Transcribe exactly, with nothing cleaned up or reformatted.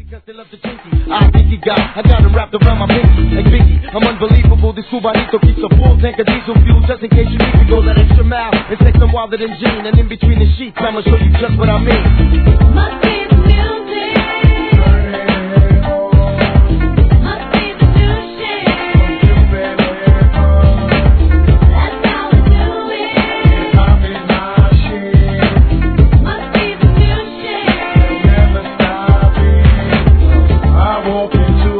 because they love the Twinkie. I think he got, I got him wrapped around my pinky. Like Biggie, I'm unbelievable. This Cubanito keeps a full tank of diesel fuel just in case you need to go that extra mile and take them wilder than Gene. And in between the sheets, I'ma show you just what I mean. Must be the music. Must be the new shit. That's how we do it. Must be the new shit. Never stop it. I walk into